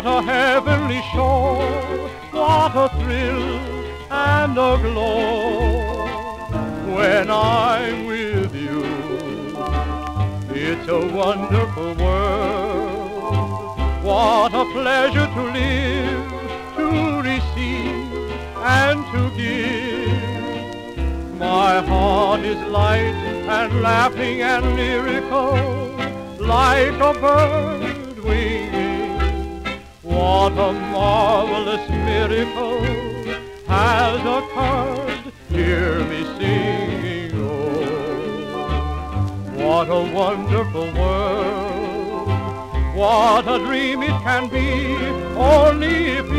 What a heavenly shore, what a thrill and a glow when I'm with you. It's a wonderful world. What a pleasure to live, to receive and to give. My heart is light and laughing and lyrical, like a bird winging. What a marvelous miracle has occurred. Hear me singing, oh, what a wonderful world. What a dream it can be, only if